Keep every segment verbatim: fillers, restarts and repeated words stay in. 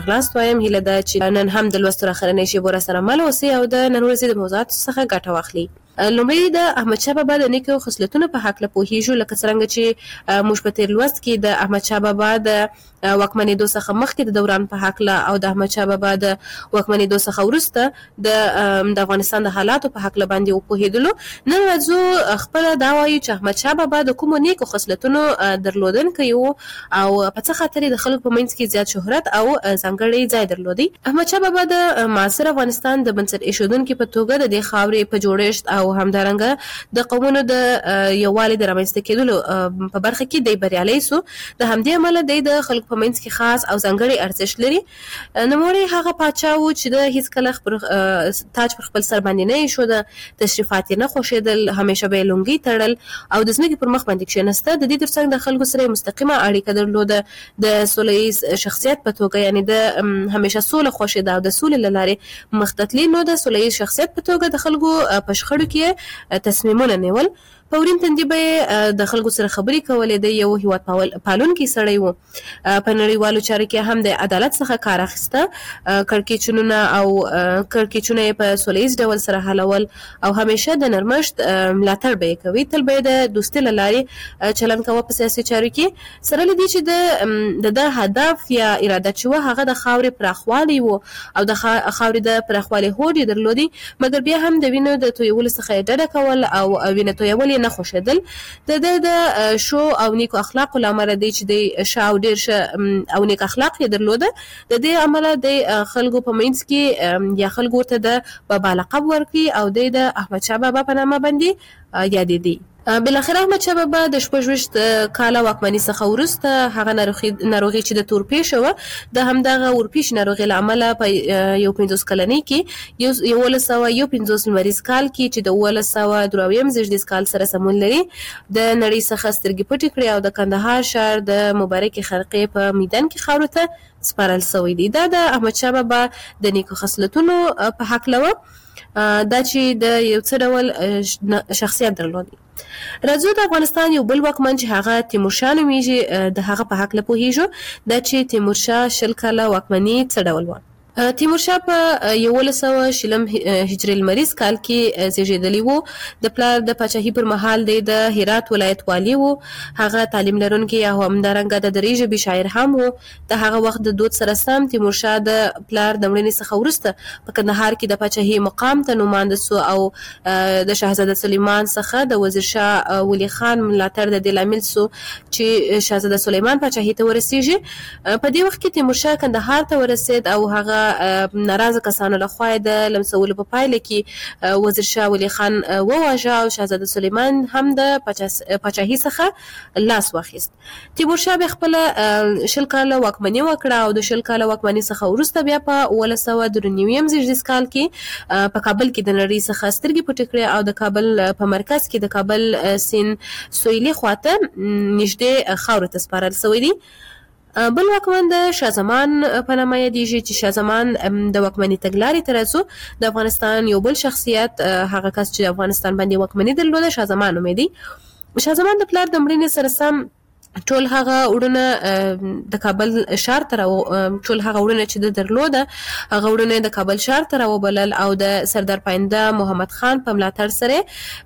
خلاص وایم هیله ده چې نن هم د لوستو اخرنۍ شیبو را سره مل اوسئ او د نن ورځې د موضوعاتو څخه ګټه واخلئ. لومړی د احمدشاه بابا د نیکو خصلتونو په هکله پوهیږو، لکه څرنګه چې موږ په تیر لوست کې د احمدشاه بابا د واکمنېدو څخه مخکې د دوران په هکله او د احمدشاه بابا د واکمنېدو څخه وروسته د د افغانستان د حالاتو په هکله باندې وپوهېدلو. نن راځو خپله دا وایو چې احمدشاه بابا د کومو نیکو خصلتونو درلودونکی و او په څه خاطر د خلکو په منځ کې زیات شهرت او ځانګړی ځای درلودی. احمدشاه بابا د معاصر افغانستان د بنسټ ایښودونکي په توګه د دې خاورې په جوړښت او همدارنګه د قومونو د یووالي د رامنځته کېدلو په برخه کې دی بریالی سو. د همدې امله دی د خلکو په منځ کې خاص او ځانګړی ارزښت لري. نوموړی هغه پاچا و چې د هیڅکله خپل تاج پر خپل سر باندې نه ایښوده، تشریفات یې نه خوښېدل، همیشه به یې لونګۍ تړل او د ځمکې پر مخ باندې کښېناسته. د دې ترڅنګ د خلکو سره مستقیمه اړیکه درلوده، د سوله ییز شخصیت په توګه یعنی د همیشه سوله خوښېده او د سولې له لارې مخ ته تلي. نو د سوله ییز شخصیت په توګه د خلکو په شخړو کې تصمیمونه نیول. په ورین تندي به د خلکو سره خبرې کولې. د یو هیواد پالونکی سړی و. په نړیوالو چارو کې هم د عدالت څخه کار اخیسته. کړکېچونه او کړکېچونه یې په سوله ییز ډول سره حلول او همیشه د نرمښت ملاتړ به یې کوي. تل به یې د دوستۍ له لارې چلند کوه په سیاسي چارو کې، سره له دې چې د د هدف یا اراده چې وه هغه د خاورې پراخوالی و او د خاورې د پراخوالي هوډ یې درلودی، مګر بیا هم د وینو د تویولو څخه یې ډډه کول او وینه تویول یې نه خوښېدل. د د د شو او نیکو اخلاقو له امله دی چې د ښه او ډېر ښه او نیک اخلاق یې درلوده. د دې امله د خلکو په منځ کې یا خلکو ورته د بابا لقب ورکړي او د د احمدشاه بابا په نامه باندې یادېدی. بالاخره احمدشاه بابا د شپږ ویشت کاله واکمنۍ څخه وروسته هغه ناروغي چې د تورپیشه وه د همدغه اورپیش ناروغۍ له امله په یو پنځوس کلنۍ کې یولس سوه یو پنځوس لمریز کال کې چې د اوولس سوه دوه اویایم زېږدیز کال سره سمون لري د نړۍ څخه سترګې پټې کړې او د کندهار ښار د مبارکې خرقې په میدان کې خاورو ته سپارل سوی دی. دا د احمدشاه بابا د نیکو خصلتونو په هکله وه، دا چې د یو څه ډول شخصیت درلودی. راځو د افغانستان یو بل واکمن چې هغه تیمورشاه نومیږي د هغه په هکله پوهیږو. دا چې تیمورشاه شل کاله واکمني څه ډول وه. تیمورشاه په یولس سوه شلم هجري لمریز کال کې زیږېدلی و. د پلار د پاچاهۍ پر مهال دی د هرات ولایت والي و. هغه تعلیم لرونکی او همدارنګه د دري ژبې شاعر هم و. د هغه وخت د دود سره سم تیمورشاه د پلار د مړینې څخه وروسته په کندهار کې د پاچاهۍ مقام ته نومانده سو او د شهزاده سلیمان څخه د وزیر شاه ولی خان ملاتړ د دې لامل سو چې شهزاده سلیمان پاچاهۍ ته ورسیږي. په دې وخت کې تیمورشاه کندهار ته ورسید او هغه ناراضه کسانو لخوا د لمسولو په پایله کې وزیر شاه ولی خان وواژه او شهزاده سلیمان هم د پاچاهۍ څخه لاس واخیست. تیمورشاه بیا خپله شل کاله واکمني وکړه او د شل کاله واکمني څخه وروسته بیا په اوولس سوه درې نویم زېږدیز کال کې په کابل کې د نړۍ څخه سترګې پټې کړې او د کابل په مرکز کې د کابل سیند سویلي خواته نږدې خاورو ته سپارل سوی دی. بل واکمن د شاه زمان په نامه یادیږي چې شاه زمان د واکمنۍ تګلارې ته راځو. د افغانستان یو بل شخصیت هغه کس چې افغانستان باندې واکمني درلوده شاه زمان نومیدی. شاه زمان د پلار د مړینې سره سم ټول هغه وړونه د کابل ښار ته ټول هغه وړونه چې د درلوده هغه وړونه د کابل ښار ته راوبلل او د سردار پاینده محمد خان په ملاتړ سره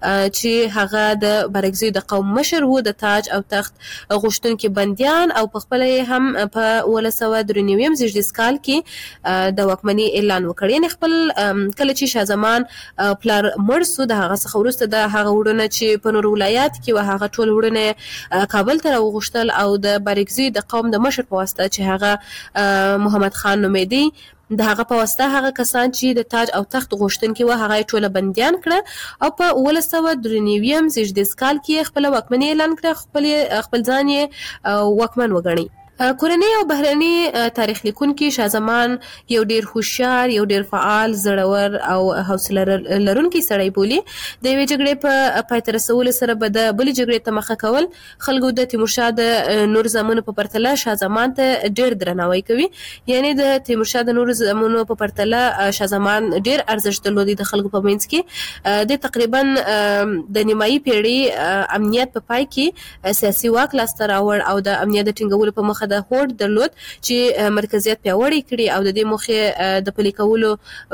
چې هغه د بارګزیو د قوم مشر و د تاج او تخت غوښتونکي بندیان او په خپله یې هم په اوولس سوه درې نویم زېږدیز کال کې د واکمنۍ اعلان وکړ. یعنې خپل کله چې شاه زمان پلار مړ سو د هغه څخه وروسته د هغه وړونه چې په نورو ولایات کې و هغه ټول وړونه کابل ته غوښتل او د بارګزي د قوم د مشر په واسطه چې هغه محمد خان نومیدی د هغه په واسطه هغه کسان چې د تاج او تخت غوښتونکي و هغه ټوله بندیان کړه او په اوولس سوه درې نویم زېږدیز کال کې خپله واکمني اعلان کړه، خپل خپل ځان یې واکمن وګڼي. کورنۍ او بهرني تاریخ لیکونکي شاه زمان یو ډیر هوښیار، یو ډیر فعال، زړور او حوصله لرونکی سړی بولي. د یوې جګړې په پای ته رسولو سره به د بلې جګړې ته مخه کول. خلکو د تیمورشاه د نور زامنو په پرتله شاه زمان ته ډیر درناوی کوي. یعنی د تیمورشاه د نور زامنو په پرتله شاه زمان ډیر ارزښت درلودی د خلکو په منځ کې. د تقریبا د نیمایي پیړۍ امنیت په پای کې سیاسي واک لاسته راوړ او د امنیت د ټینګولو په مخه څخه د هوډ درلود چې مرکزیت پیاوړی کړي او د دې موخې د پلي کولو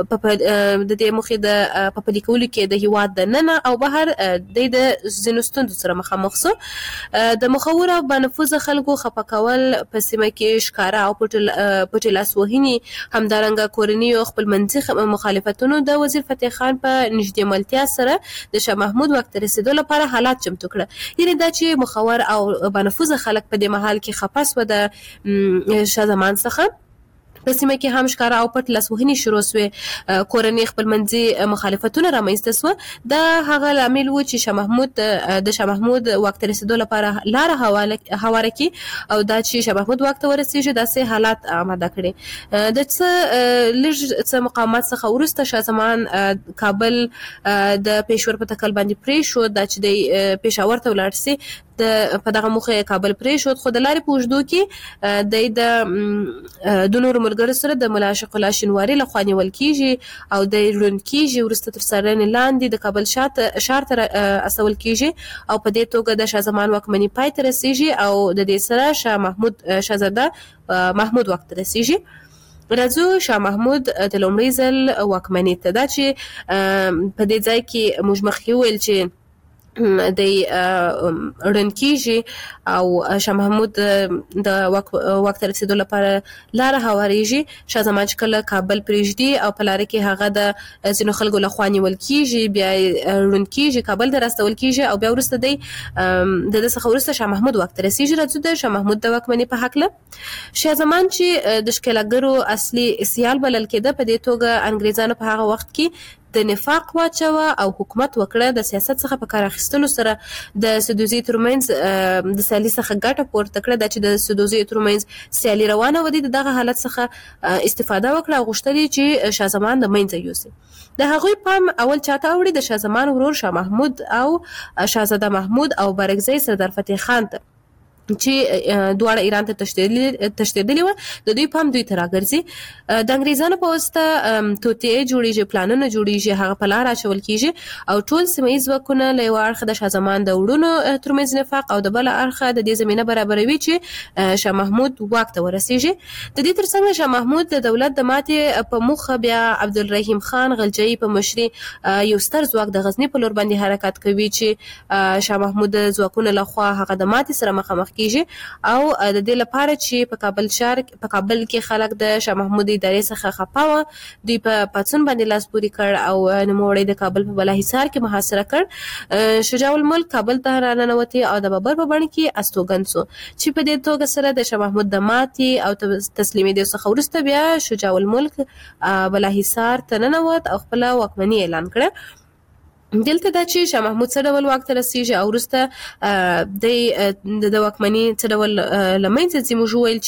د دې موخې د په پلي کولو کې د هیواد د ننه او بهر د ځینو ستونزو سره مخامخ سو. د مخور او بنفوذ خلکو خپه کول په سیمه کې ښکاره او پټ لاسوهنې همدارنګه کورني او خپل منځي مخالفتونو د وزیر فتح خان په نږدې ملتیا سره د شاه محمود وخت رسیدو لپاره حالات چمتو کړه. یعنی دا چې مخور او بنفوذ خلک په دې محل کې خپاس و د شاه زمان څخه په سیمه کې هم ښکاره او پټ لاسوهنې شروع سوې. کورنۍ خپل منځي مخالفتونه رامنځته سوه. دا هغه لامل و چې شاه محمود د شاه محمود وخت رسیدو لپاره لاره هواره کړي او دا چې شاه محمود وخت ورسیږي داسې حالات آماده کړي. د څه لږ څه مقاومت څخه وروسته شاه زمان کابل د پېښور په تکل باندې پرېښود. دا چې د پېښور ته ولاړ سي په دغه موخه کابل پرېښود، خو د لارې په اوږدو کې د د نورو ملګرو سره د ملا عاشق الله شینواري لخوا نیول کېږي او د ړوند کېږي، وروسته تر څارنې لاندې د کابل ښار ته استول کېږي او په دې توګه د شاه زمان واکمني پای ته رسېږي او د دې سره شاه محمود شاهزاده محمود واک ته رسېږي. راځو شاه محمود د لومړي ځل واکمنۍ ته. دا چې په دې ځای کې موږ مخکې وویل چې د ړوند کېږي او شاه محمود د واک ته رسېدو لپاره لاره هوارېږي. شاه زمان چې کله کابل پرېږدي او په لاره کې هغه د ځینو خلکو لخوا نیول کېږي، بیا ړوند کېږي، کابل ته راستول کېږي او بیا وروسته دی د ده څخه وروسته شاه محمود واک ته رسېږي. راځو د شاه محمود د واکمنۍ په هکله. شاه زمان چې د ښکېلاګرو اصلي سیال بلل کېده، په دې توګه انګریزانو په هغه وخت کې د نفاق واچوه او حکومت وکړه. د سیاست څخه په کار اخیستلو سره د سدوزي ترمنځ د سیالي څخه ګټه پورته کړه. دا چې د سدوزي ترمنځ سیالي روانه و، دغه حالت څخه استفاده وکړه او غوښتل چې شاه زمان د منځه یوسي. د هغوی پام اول چاته اوړي؟ د شاه زمان ورور شاه محمود او شاهزاده محمود او بارکزی سردار فتح خان ته، چې دواړه ایران ته تښتېدلي وو. د دوی پام دوی ته راګرځي. د انګریزانو په واسطه توطئې جوړېږي، پلانونه جوړېږي، هغه په لاره اچول کېږي او ټول سیمه ییز ځواکونه له یوه اړخه د شاه زمان د وروڼو ترمنځ نفاق او د بله اړخه د دې زمینه برابروي چې شاه محمود واک ته ورسېږي. د دې ترڅنګ شاه محمود د دولت د ماتې په موخه بیا عبدالرحیم خان غلجیي په مشري یو ستر ځواک د غزني په لور باندې حرکت کوي چې شاه محمود د ځواکونو لخوا هغه د ماتې سره مخامخ کېږي او د دې لپاره چې په کابل ښار په کابل کې خلک د شاه محمود ادارې څخه خپه وو، دوی په پاڅون باندې لاس پورې کړ او نوموړی د کابل په بالاحصار کې محاصره کړ. شجاع الملک کابل ته راننوتې او د بابر په بڼه کې استوګن سو، چې په دې توګه سره د شاه محمود د ماتې او تسلیمېدو څخه وروسته بیا شجاع الملک بالاحصار ته ننوت او خپله واکمني اعلان کړه. دلته دا چې شاه محمود څه ډول واک ته رسېږي او وروسته د واکمني څه ډول له منځه ځي. موږ وویل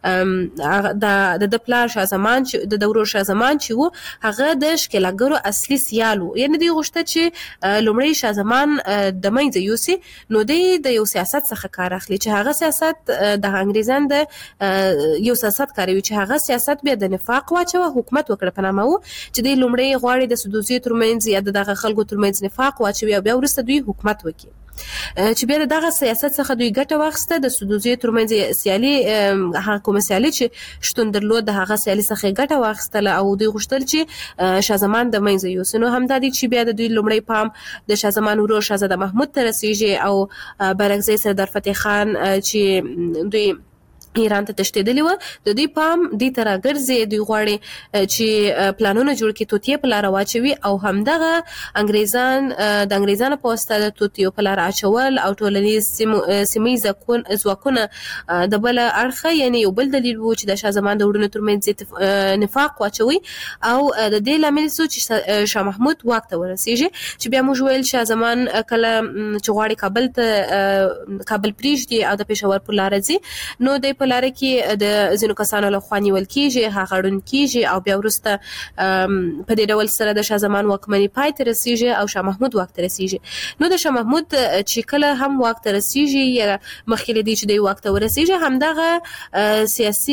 چې د ده پلار شاه زمان چې د ده ورور شاه زمان چې و، هغه د ښکېلاګرو اصلي سیال و. یعنې دوی غوښته چې لومړی شاه زمان د منځه یوسي، نو دوی د یو سیاست څخه کار اخلي چې هغه سیاست د انګریزان د یو سیاست کاروي چې هغه سیاست بیا د نفاق واچوه، حکومت وکړه په نامه و، چې دوی لومړی غواړي د سدوزي ترمنځ یا د دغه خلکو ترمنځ نفاق واچوي او بیا وروسته دوی حکومت وکړي. چې بیا دغه سیاست څخه دوی ګټه واخیسته. د سدوزي ترمنځ سیالي، هغه کومه سیالي چې شتون درلود، د هغه سیالي څخه ګټه واخیستله او دوی غوښتل چې شاه زمان د منځه یوسي. نو همدا دی چې بیا د دوی لومړی پام د شاه زمان ورور شاهزاده محمود ته رسېږي او بارکزی سردار فتح خان چې دوی ایران ته تښتېدلي وو، د دوی پام دې ته راګرځي. دوی غواړي چې پلانونه جوړ کړي، توطیې په لاره واچوي او همدغه انګریزان د انګریزانو په واسطه د توطیو په لاره اچول او ټولنیز سیمه ییز ځواکونه د بله اړخه، یعنې یو بل دلیل و چې د شاه زمان د وروڼو ترمنځ نفاق واچوي او د دې لامل سو چې شاه محمود واک ته ورسېږي. چې بیا موږ ویل شاه زمان کله چې غواړي کابل ته کابل پرېږدي او د پېښور په لاره ځي، نو دی په لاره کې د ځینو کسانو لخوا نیول کېږي، هغه ړوند کېږي او بیا وروسته په دې ډول سره د شاه زمان واکمني پای ته رسېږي او شاه محمود واک ته رسېږي. نو د شاه محمود چې کله هم واک ته رسېږي یا مخکې له دې چې دی واک ته ورسېږي، همدغه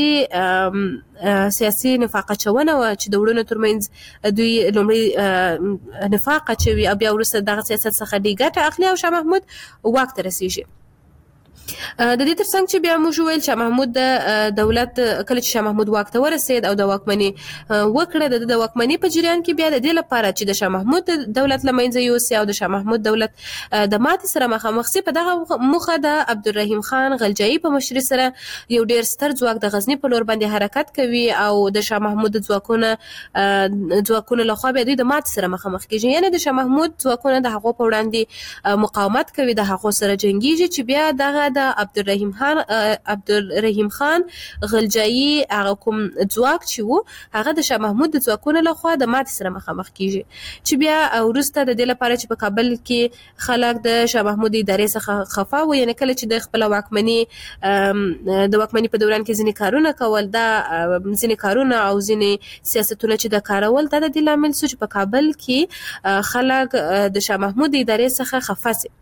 سیاسي سیاسي نفاق اچونه وه چې د وروڼو ترمنځ دوی لومړی نفاق اچوي او بیا وروسته دغه سیاست څخه دوی ګټه اخلي او شاه محمود واک ته رسېږي. د دې ترڅنګ چې بیا موږ ویل شاه محمود د دولت کله چې شاه محمود واک ته ورسید او د واکمنۍ وکړه د واکمنۍ په جریان کې بیا د دې لپاره چې د شاه محمود دولت له منځه یوسي او د شاه محمود دولت د ماتې سره مخامخ سي په دغه موخه د عبدالرحیم خان غلجایي په مشرۍ سره یو ډیر ستر ځواک د غزني په لور باندې حرکت کوي او د شاه محمود ځواکونه ځواکونه لخوا بیا دوی د ماتې سره مخامخ کیږي یعنی د شاه محمود ځواکونه د هغو په وړاندې مقاومت کوي د هغو سره جنګیږي چې بیا دغه د عبدالرحیم خان عبدالرحیم خان غلجایي هغه کوم ځواک چې وو هغه د شاه محمود د ځواکونو لخوا د ماتې سره مخامخ کیږي چې بیا وروسته د دې لپاره چې په کابل کې خلک د شاه محمود ادارې څخه خفا وو یعنی کله چې د خپل واکمنۍ د واکمنۍ په دوران کې ځینې کارونه کول دا ځینې کارونه او ځینې سیاستونه چې د کارول دا د دې لامل شو چې په کابل کې خلک د شاه محمود ادارې څخه خفا سي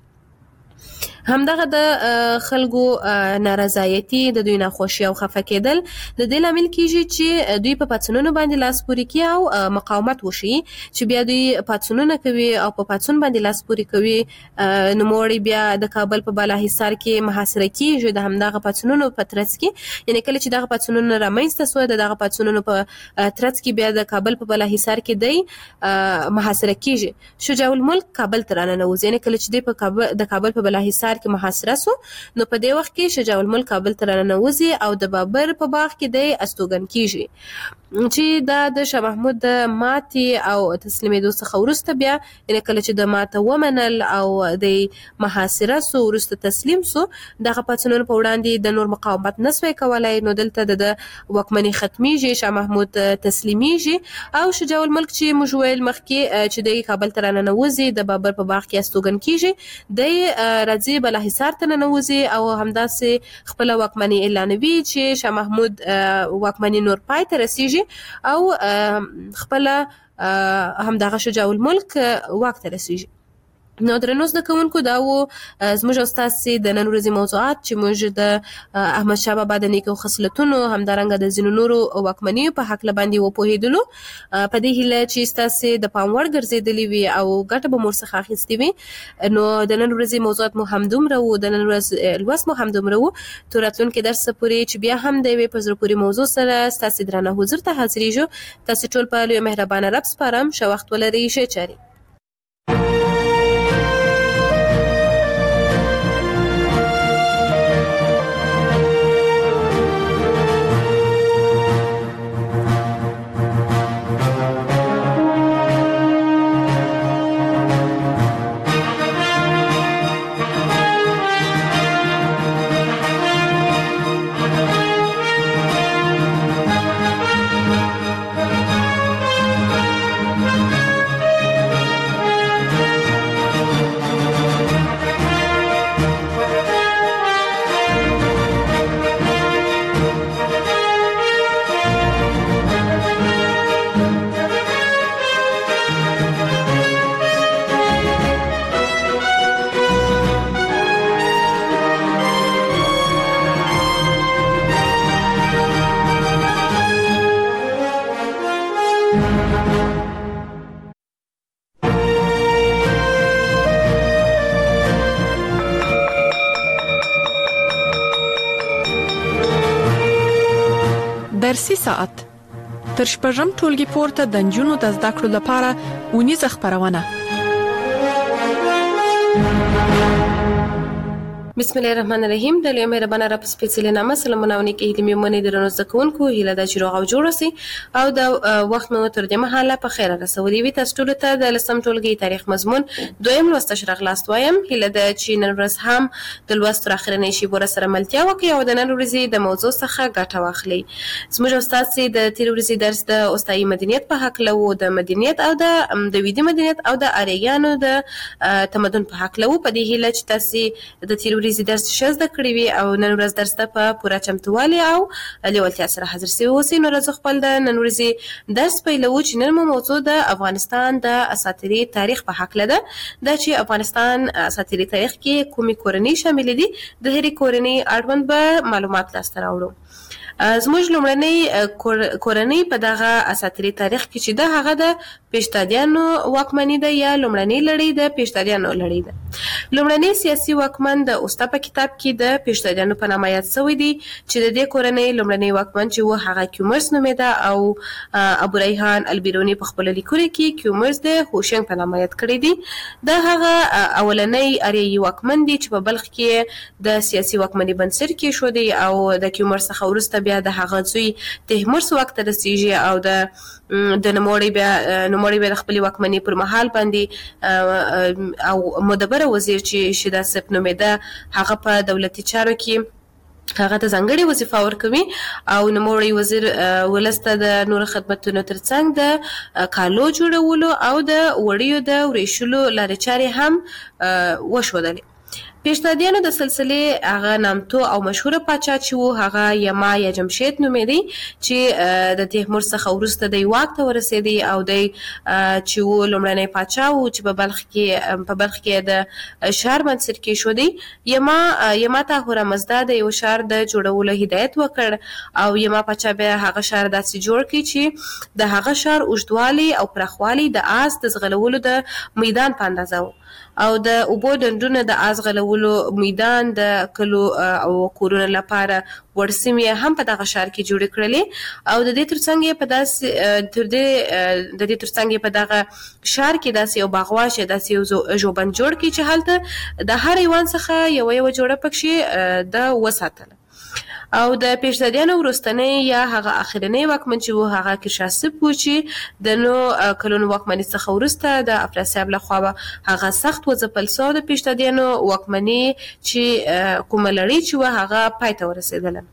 همدغه د خلکو نارضایتي د دوی ناخوشي او خفه کېدل د دې لامل کیږي چې دوی په پاڅونونو باندې لاس پورې کوي او مقاومت وشي چې بیا دوی پاڅونونه کوي او په پاڅون باندې لاس پورې کوي نوموړي بیا د کابل په بالاحصار کې محاصره کیږي د همدغه پاڅونونو په ترڅ کې یعنی کله چې دغه پاڅونونه رامنځته سوه دغه پاڅونونو په ترڅ کې بیا د کابل په بالاحصار کې دی محاصره کیږي شجاع الملک کابل ته راننوځي یعنی کله چې دی په کابل د کابل په بالاحصار کې محاصره سو نو په دې وخت کې شجاع الملک کابل ته راننوځي او د بابر په باغ کې دی استوګن کیږي چې دا د شاه محمود د ماتې او تسلیمېدو څخه وروسته بیا یعنې کله چې د ماته ومنل او د محاصره سو وروسته تسلیم سو دغه پاڅونونو په وړاندې د نور مقاومت نسوی کولی نو دلته د واکمنۍ ختمیږي شاه محمود تسلیمیږي او شجاع الملک چې موږ ویل مخکې چې د کابل ته راننوځي د بابر په باغ کې استوګن کیږي د راځي بالاحصار ته ننوځي او همداسې خپله واکمنۍ اعلانوي چې شاه محمود واکمنۍ نور پای ته رسیږي او خپله همدغه شجاع الملک واک ته رسیږي نو درنو زده کوونکو دا و زموږ او ستاسې د نن ورځې موضوعات چې موږ د احمدشاه بابا د نیکو خصلتونو همدارنګه د ځینو نورو واکمنیو په هکله باندې وپوهېدلو په دې هیله چې ستاسې د پام وړ ګرځېدلې وي او ګټه به مو ورڅخه اخیستې وي نو د نن ورځې موضوعات مو همدومره و د نن ورځ لوست مو همدومره و تر راتلونکي درس پورې چې بیا هم د یوې په زړه پورې موضوع سره ستاسې درانه حضور ته حاضرېږو تاسې ټول په لوی مهربانه رب سپارم ښه وخت ولرئ ښې چارې درسي ساعت تر شپږم ټولګي پورته د نجونو د زده کړو لپاره اونیزه خپرونه بسم الله الرحمن الرحیم د لوی مهربانه رب سپیڅلې نامه سلامونه او نیکې هیلې مې منې درنو زده کوونکو هیله ده چې روغ او جوړ اوسئ او د وخت مو تر دې مهاله په خیره رسولي وي تاسو ټولو ته د لسم ټولګي تاریخ مضمون دویم لوست اشرا خلاص وایم هیله ده چې نن ورځ هم د لوست تر اخرنۍ شیبو سره ملتیا وکړئ او د نن ورځې د موضوع څخه ګټه واخلئ زموږ استاد سي د تیر ورځې درس د استایي مدنیت په هکله و د مدنیت او د د ویدي مدنیت او د اریانو د تمدن په هکله و په دې هیله چې تاسو د تیر ورځې درس ښه زده کړی وي او نن ورځ درس ته په پوره چمتووالي او لیوالتیا سره حاضر سوي اوسئ نو راځو خپل د نن ورځې درس پیلوو چې نن مو موضوع د افغانستان د اساطیري تاریخ په هکله ده دا چې افغانستان اساطیري تاریخ کې کومې کورنۍ شاملې دي د هرې کورنۍ اړوند به معلومات لاسته راوړو زموږ لومړنۍ کورنۍ په دغه اساطیري تاریخ کې چې ده هغه د پیشتادیانو واکمني ده یا لومړنۍ لړۍ د پیشتادیانو لړۍ ده. لومړنۍ سیاسي واکمن د اوستا په کتاب کې د پیشتادیانو په نامه یاد شوی دی چې د دې کورنۍ لومړنۍ واکمن چې و هغه کیومرس نومېده او ابو ریحان البیرونی په خپل لیکلو کې کیومرس د هوشنګ په نامه یاد کړی دی. دا هغه اولنۍ اریایي واکمن دی چې په بلخ کې د سیاسي واکمنۍ بنسټ کېښودی او د کیومرس څخه وروسته بیا د هغه زوی تیمور واک ته رسیږي او د د نوموړي بیا نوموړي بیا د خپلې واکمنۍ پر مهال باندې او مدبره وزیر چې شیدا صف نومېده هغه په دولتي چارو کې هغه ته ځانګړې وظیفه ورکوي او نوموړی وزیر ولس ته د نورو خدمتونو ترڅنګ د کالو جوړولو او د وړیو د وریشلو لارې چارې هم وښودلې. پیشتادیانو د سلسلې هغه نامتو او مشهوره پاچا چې و هغه یما یا جمشید نومېدی چې د تیمور څخه وروسته د واک ته ورسېدی او د چې و لومړنی پاچا و چې په بلخ کې په بلخ کې د شهر بنسټ کېښودی. یما یما ته هورمزدا د یو شهر د جوړولو هدایت وکړ او یما پاچا بیا هغه شهر داسې جوړ کړي چې د هغه شهر اوږدوالی او پراخوالی د آس د ځغلولو د میدان په اندازه و او د اوبو ډنډونه د آس غلولو میدان د کلو او کورونو لپاره ورسمې هم په دغه شهر کې جوړ کړلې او د دې ترڅنګ په داسې تر دې د دې ترڅنګ په دغه شهر کې داسې یو باغواشه داسې یو ژوبند جوړ کړي چې هلته د هر ایوان څخه یو یو جوړه پکښې د وساتله. او د پیشتادیانو وروستنۍ یا هغه اخرنۍ واکمن چې و هغه کرشاسپ و چې د نو کلونو واکمنۍ څخه وروسته د افراسیاب لخوا هغه سخت وځپل سو د پیشتادیانو واکمنۍ چې کومه لړۍ چې و هغه پای ته ورسېدله.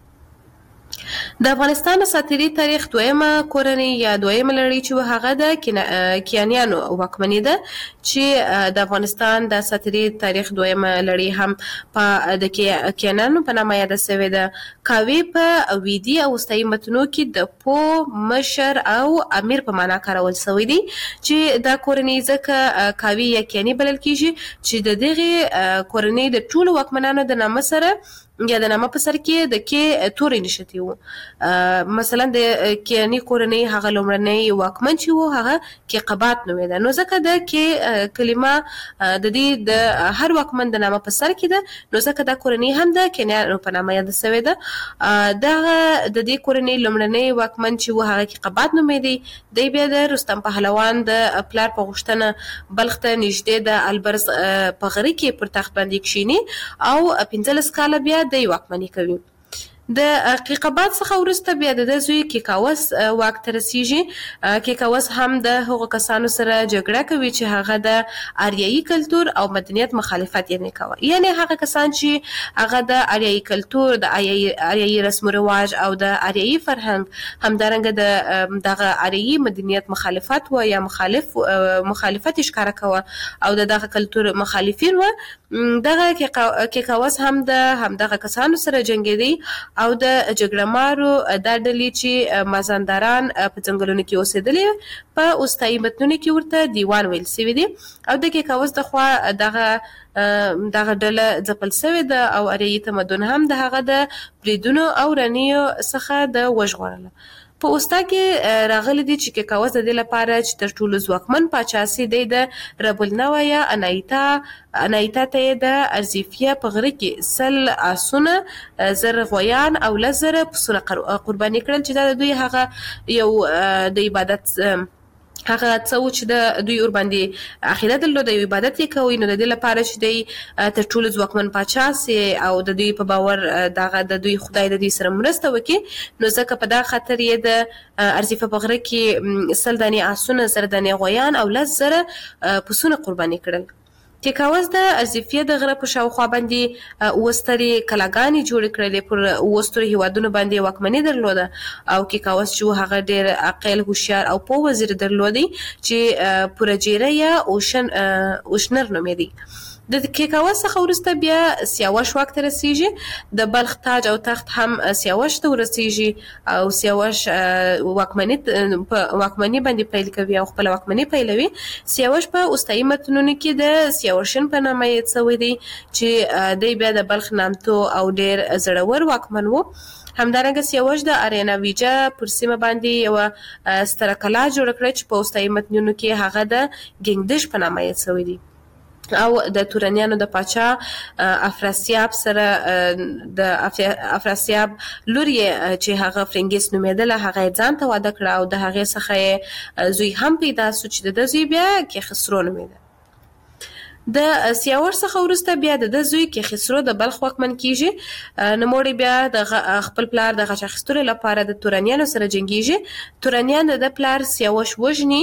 د افغانستان اساطیري تاریخ دویمه کورنۍ یا دویمه لړۍ چې و هغه د کیانیانو واکمنۍ ده چې د افغانستان د اساطیري تاریخ دویمه لړۍ هم په د کیانیانو په نامه یاده شوې ده. کاوی په ویدي او وروستیو متنو کې د پو مشر او امیر په معنا کارول شوی دی چې دا کورنۍ ځکه کاوی یا کیانی بلل کیږي چې د دغه کورنۍ د ټولو واکمنانو د نامه سره یا د نامه په سر کې د کې تورې نشتی وو. مثلا د کیانی کورنۍ هغه لومړنۍ واکمن چې وو هغه کې قبات نومېده نو ځکه د کې کلمه د دې د هر واکمن د نامه په سر کې ده نو ځکه دا کورنۍ هم د کیانیانو په نامه یاد شوې ده. دغه د دې کورنۍ لومړنۍ واکمن چې و هغه کې قبات نومېدی دی بیا د رستم پهلوان د پلار په غوښتنه بلخ ته نږدې د البرز په غره کې پر تخت باندې کښیني او پنځلس کاله بیا د واکمني کوي. د قیقبات څخه وروسته بیا د زوی کیکاوس واک ته رسیږي. کیکاوس هم د هغو کسانو سره جګړه کوي چې هغه د آریایي کلتور او مدنیت مخالفت یې کوي، یعنی هغه کسان چې هغه د آریایي کلتور د آریایي رسم و رواج او د آریایي فرهنګ همدارنګه د دغه آریایي مدنیت مخالفت و یا مخالف مخالفت ښکاره کوي او د دغه کلتور مخالفین و. دغه کیکاوس هم د همدغه کسانو سره جنګېدی او د جګړه مارو دا ډلې چې مازندران په ځنګلونو کې اوسېدلې په اوستایي متنونو کې ورته دیوان ویل شوي دي او د کیکاوس د خوا دغه دغه ډله ځپل شوې ده او آریایي تمدن هم د هغه د بریدونو او رنیو څخه د وژغورله. په اوستا کې راغلي دي چې کیکاوس د دې لپاره چې تر ټولو ځواکمن پاچا سي دی د ربلنوه یا انایتا انایتا ته د ارزیفیه په غره کې سل آسونه زر غویان او لس زره پسونه قرباني کړل چې دا د دوی هغه یو د عبادت هغه څه و چې د دوی ور باندې عقیده درلوده، یو عبادت یې کوي، نو د دې لپاره چې دی تر ټولو ځواکمن پاچا سي او د دوی په باور دغه د دوی خدای د دوی سره مرسته وکړي، نو ځکه په دغه خاطر یې د ارزیفه په غره کې سل دانې آسونه زر دانې غویان او لس زره پسونه قرباني کړل. کیکاوس د ارزیفیه د غره په شاوخوا باندې اوه سترې کلاګانې جوړې کړلې، پر اوه سترو هیوادونو باندې واکمني درلوده او کیکاوس چې هغه ډېر عاقل هوښیار او پوه وزیر درلودی چې پورجیره یا اوشن اوشنر نومېدی. د کیکاوس څخه وروسته بیا سیاوش واک ته رسیږي، د بلخ تاج او تخت هم سیاوش ته ورسیږي او سیاوش واکمني واکمني باندې پیل کوي او خپل واکمني پیلوي. سیاوش په اوستایي متنونو کې د سیاوشن په نامه یاد شوی دی چې دی بیا د بلخ نامتو او ډېر زړور واکمن و. همدارنګه سیاوش د ارینا ویجا پر سیمه باندې یو ستره کلا جوړ کړه چې په اوستایي متنونو کې هغه د ګنگدش په نامه یاد شوی دی او د تورنیانو د پاچا افراسیاب سره د افراسیاب لور یې چې هغه فرنګیس نومېدله هغه ځان ته واده کړه او د هغې څخه زوی هم پیدا سو چې د زوی بیا کې خسرو نومېده. د سیاوش څخه وروسته بیا د زوی کې خسرو د بلخ واکمن کیږي. نوموړی بیا د خپل پلار د غچ اخیستلو لپاره د تورنیانو سره جنګیږي. تورنیان د پلار سیاوش وژني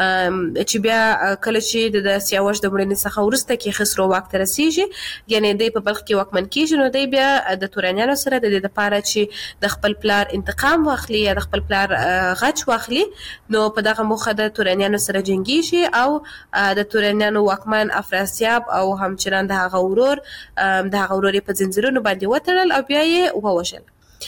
چې بیا کله چې د سیاوش د مړینې څخه وروسته کې خسرو واک ته رسیږي یعنی دی په بلخ کې واکمن کیږي نو دی بیا د تورنیانو سره د دې لپاره چې د خپل پلار انتقام واخلي یا د خپل پلار غچ واخلي نو په دغه موخه د تورنیانو سره جنګیږي او د تورنیانو واکمن افراسیاب سیاب او همچنان د هغه ورور د هغه ورور په زنجیرونو باندې وتړل او بیا یې ووژل.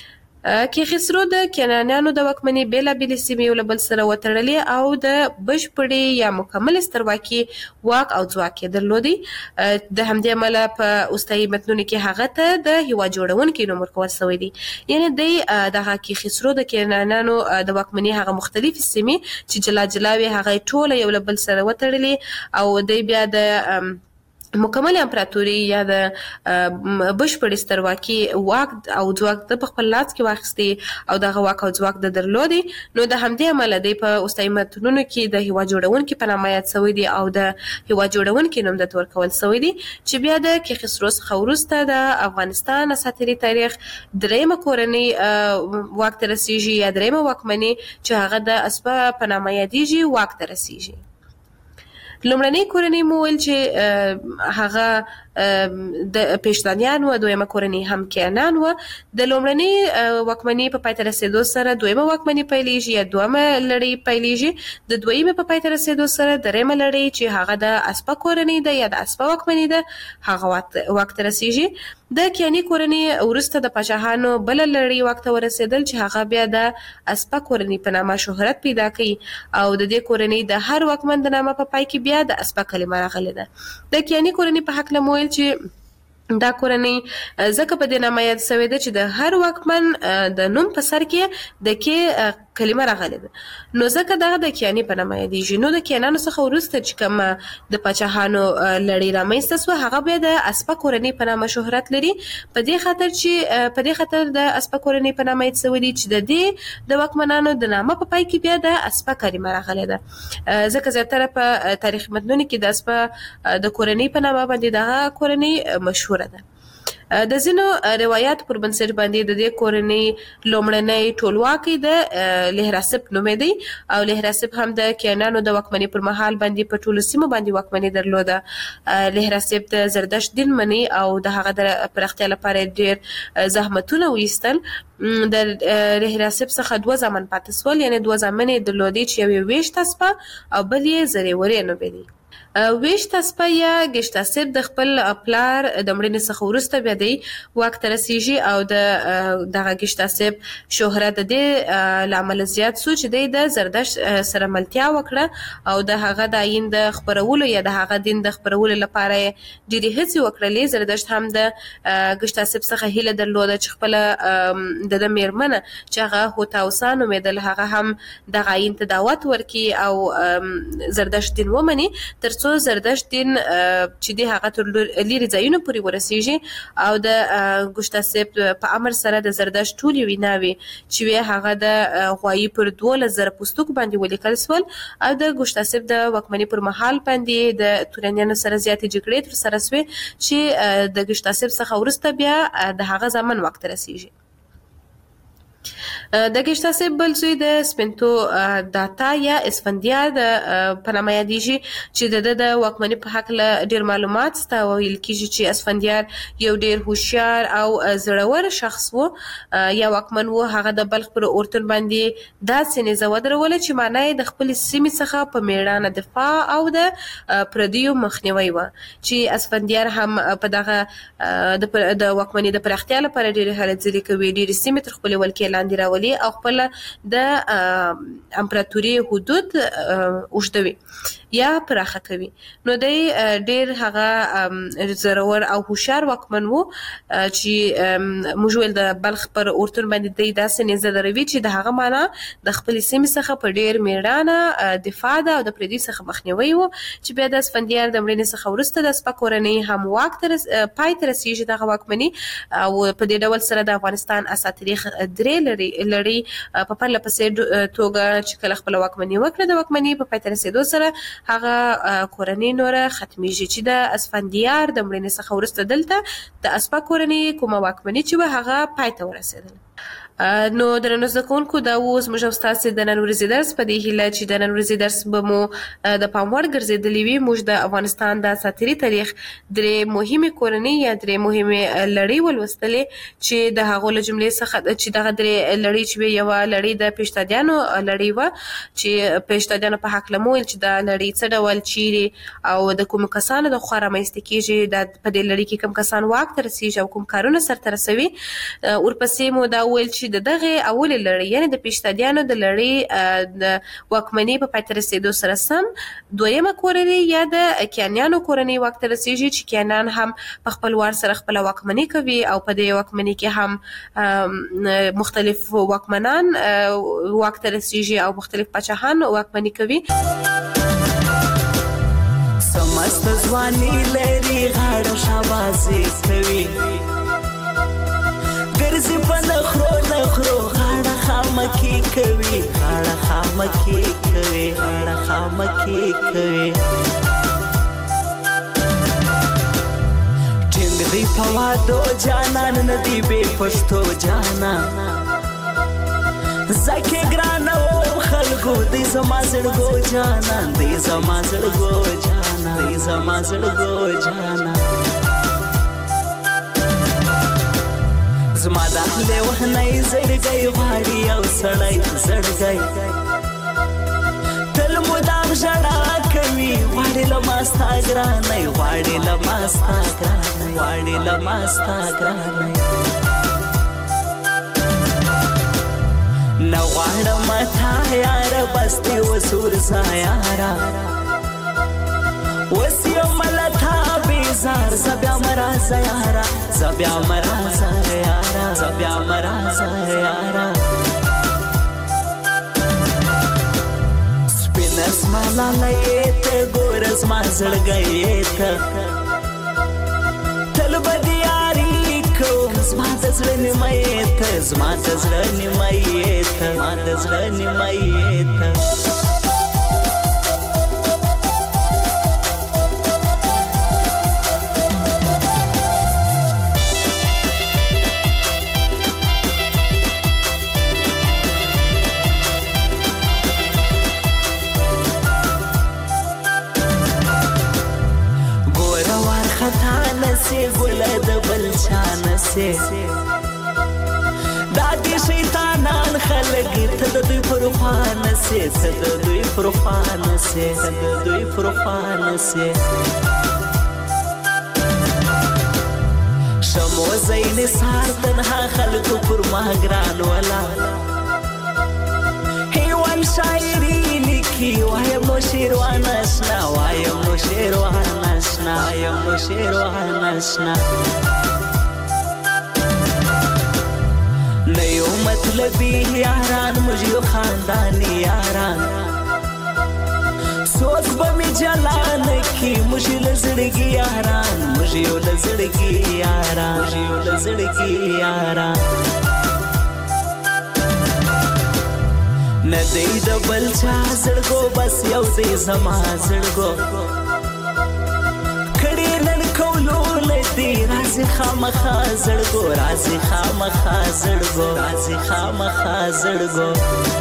کې خسرو د کنعانیانو د واکمنۍ بېلابېلې سیمې یو له بل سره وتړلې او د بشپړې یا مکمل سترواکي واک او ځواک یې درلودی. د همدې امله په اوستایي متنونو کې هغه ته د هیواد جوړونکي نوم ورکول شوی دی. یعنی دی دغه کې خسرو د کنعانیانو د واکمنۍ هغه مختلفې سیمې چې جلا جلا وي هغه ټوله یو له بل سره وتړلې او دی بیا د مکمل امپراتوري یا د بشپړې سترواکي واک او ځواک د خپل لاس کې واخیستي او دغه واک او ځواک د درلودي نو د همدې امله دی په اوستایي متنونو کې د هیواد جوړونکي په نامه یاد شوی دی او د هیواد جوړونکي نوم درته ورکول شوی دی چې بیا د کې خسرو څخه وروسته د افغانستان اساطیري تاریخ دریمه کورنۍ واک ته رسیږي یا دریمه واکمني چې هغه د اسپه په نامه یادیږي واک ته رسیږي. لومړنۍ کورنۍ مو ویل چې هغه د پېشتانیان و دویمه کورنۍ هم کیانان و. د لومړنۍ واکمنۍ په پای ته رسېدو سره دویمه واکمنۍ پیلېږي یا دویمه لړۍ پیلېږي. د دویمې په پای ته رسېدو سره دریمه لړۍ چې هغه د اسپه کورنۍ ده یا د اسپه واکمنۍ ده هغه واک ته رسېږي. د کیاني کورنۍ وروسته د پاچاهانو بله لړۍ واک ته ورسېدل چې هغه بیا د اسپه کورنۍ په نامه شهرت پیدا کوي او د دې کورنۍ د هر واکمن د نامه په پای کې بیا د اسپه کلمه راغلې ده. د کیاني کورنۍ په هکله مو ویل چې دا کورنۍ ځکه په دې نامه یاد شوې ده چې د هر واکمن د نوم په سر کې د کې کلمه راغلې ده نو ځکه دغه د کیاني په نامه یادیږي. نو د کیانانو څخه وروسته چې کوم د پاچاهانو لړۍ رامنځته سوه هغه بیا د اسپه کورنۍ په نامه شهرت لري په دې خاطر چې په دې خاطر د اسپه کورنۍ په نامه یاد شوې دي چې د دې د واکمنانو د نامه په پای کې بیا د اسپه کلمه راغلې ده. ځکه زیاتره په تاریخ متنونو کې د اسپه د کورنۍ په نامه باندې دغه کورنۍ مشهور ده. د ځینو روایت پر بنسټ باندې د دې کورنۍ لومړنۍ ټولواکي د لهراسپ نومېدی او لهراسپ هم د کیانانو د واکمنۍ پر مهال باندې په ټولو سیمو باندې واکمنۍ درلوده. لهراسپ د زردشت دین مني او د هغه د پراختیا لپاره ډېر زحمتونه وایستل. د لهراسپ څخه دوه زامن پاتې سول یعنی دوه زامن یې درلودي چې یو یې ویشت اسپه او بل یې زریورې نومېدی. ویشت اسپه یا ګشتاسپ د خپل پلار د مړینې څخه وروسته بیا دی واک ته رسیږي او د دغه ګشتاسپ شهرت د دې له امله زیات سو چې دی د زردشت سره ملتیا وکړه او د هغه د آیین د خپرولو یا د هغه دین د خپرولو لپاره ډېرې هڅې وکړلې. زردشت هم د ګشتاسپ څخه هیله درلوده چې خپله د ده میرمنه چې هغه هوتاوسا نومېدل هغه هم دغه آیین ته دعوت ورکړي او زردشت دین ومني تر څو زردشت دین چې دی هغه تر لیرې ځایونو پورې ورسیږي او د ګشتاسپ په امر سره د زردشت ټولې ویناوې چې وې هغه د غوایي پر دولس زره پوستکو باندې ولیکل سول او د ګشتاسپ د واکمنۍ پر مهال باندې د تورنیانو سره زیاتې جګړې ترسره سوې چې د ګشتاسپ څخه وروسته بیا د هغه زمن واک ته رسیږي. د ګشتاسپ بل زوی د سپنتو داتا یا اسفندیار د په نامه یادیږي چې د ده د واکمنۍ په هکله ډېر معلومات شته. ویل کېږي چې اسفندیار یو ډېر هوښیار او زړور شخص و یا واکمن و. هغه د بلخ پر اورتون باندې داسې نیزه ودروله چې معنا یې د خپلې سیمې څخه په میړانه دفاع او د پردیو مخنیوی و چې اسفندیار هم په دغه د واکمنۍ د پراختیا لپاره ډېرې هلې ځلې کوي. ډېرې سیمې تر خپلې ولکې لاندې راولي او خپل د امپراتوري حدود اوږدوي. یا پراخه کوي. نو دی ډیر هغه زورور او هوښیار واکمن وو چې موږ ویل د بلخ پر اورتون باندې دی داسې نیزه دروي چې د هغه معنا د خپل سیمې څخه په ډیر میړانه دفاع ده او د پردي څخه مخنیوي وو چې بیا د اسفندیار د مړینې څخه وروسته د سپه کورنۍ هم واک تر پای ته رسیږي دغه واکمني او په دې ډول سره د افغانستان اساطیري درې لري لړۍ په پرله پسې توګه چې کله خپل واکمني وکړه د واکمني په پای ته رسیدو سره هغه کورنۍ نوره ختمیږي چې د اسفندیار د مړینې څخه وروسته دلته د اسپا کورنۍ کومه واکمني چې به هغه پای ته ورسېدله. نو درنو زده کوونکو دا اوس موږ او ستاسو د نن ورځې درس په دې هیله چې د نن ورځې درس به مو د پام وړ ګرځېدلی وي. موږ د افغانستان د اساطیري تاریخ درې مهمې کورنۍ یا درې مهمې لړۍ ولوستلې چې د هغو له جملې څخه چې دغه درې لړۍ چې وي یوه لړۍ د پیشتادیانو لړۍ وه چې پیشتادیانو په هکله مو ویل چې دا لړۍ څه ډول چیرې او د کومو کسانو د خوا رامنځته کېږي، دا په دې لړۍ کې کوم کسان واک ته رسېږي او کوم کارونه سرته رسوي. ورپسې مو دا ویل چې د دغه اولې لړۍ یعنې د پیشتادیانو د لړۍ د واکمنۍ په پای ته رسېدو سره سم دویمه کورنۍ یا د کیانیانو کورنۍ واک ته رسېږي چې کیانیان هم په خپل وار سره خپله واکمني کوي او په دې واکمنۍ کې هم مختلف واکمنان واک ته رسېږي او مختلف پاچاهان واکمني کوي. سمست ځواني لري غاړه شاباسي کوي ګرځي په نخرو نخرو غاړه خامکي کوي غاړه خامکي کوي غاړه خامکي کوي ټینګ دی په وادو جانان ندی بې پښتو جانان زکه ګرانه و خلکو دی زما زړګو جانان دی زما زړګو جانان دی زما زړګو جانان زما د اهل وهنۍ زړګی غواړي او سړی زړګی تل مدام ژړا کوي غواړي له ما ستا ګرانۍ غواړي له ما ستا ګرانۍ غواړي له ما ستا ګرانۍ نه غواړم تا یاره بس دې وسور سا یاره وسیو ملتا بیزار زبیا مرازا یارا زبیا مرازا یارا زبیا مرازا یارا سپینس مالا لیت گورز ما زړګیت تل بدیاری کو زما د زړه نیمایت زما د زړه نیمایت زما د زړه نیمایت ګله د بل چانه سي دا دي شیطانان خلک ته د دوی پر خوانه سي ته د دوی پر خوانه سي ته د دوی پر خوانه سي شمو زین سار تنها خلکو پر ما ګران ولا هیوان شاعری لیکي وایم نو شیروان اشنا وایم نو شیروان اشنا وایم نو شیروان اشنا نیو مطلبی یاران مجھو خاندانی یاران سوچ بمی جلان کی مجھو لزڑگی یاران مجھو لزڑگی یاران مجھو لزڑگی یاران ندی د بل چا زړګو بس یو دی زما زړګو کړي نن کولو لدی راځي خامخا زړګو راځي خامخا زړګو راځي خامخا زړګو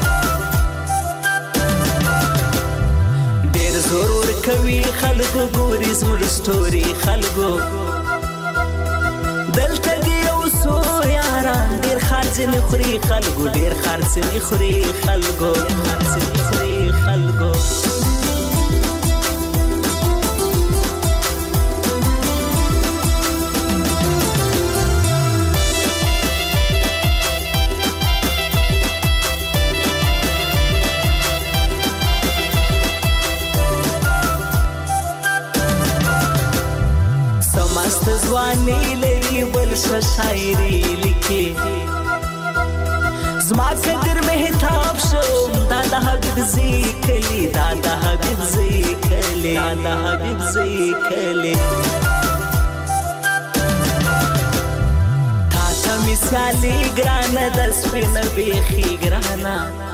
ډېر زور ورکوي خلکو ګوري زموږ سټوري خلکو دلته دی یو څو یاران ډېر خرڅ نه خوري خلکو ډېر خرڅ نه خوري خلکو خرڅ نه خوري خلکو ځواني لري بل څه شاعري لیکي زما قدر مهتاب شو دا د حبیب زی کلی دا د حبیب زی کلی دا د حبیب زی کلی تا ته مثالي ګرانه د سپینه بیخي ګرانه